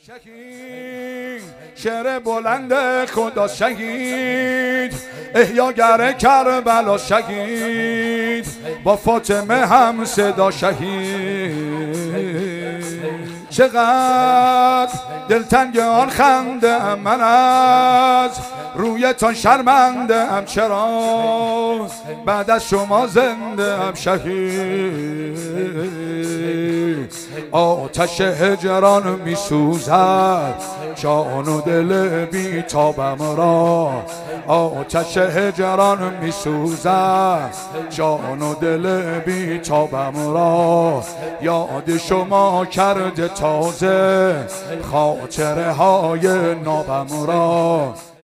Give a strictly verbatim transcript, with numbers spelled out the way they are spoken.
شهید شعر بلند خدا شهید احیاگر کربلا شهید با فاطمه هم صدا شهید چقدر دلتنگ آن خنده ام من از رویتان شرمنده ام چرا بعد از شما زنده ام شهید آتش هجران می سوزد جان و دل بی تابم را آتش هجران می سوزد جان و دل بی تابم را یاد شما کرده تازه خاطره های نابم را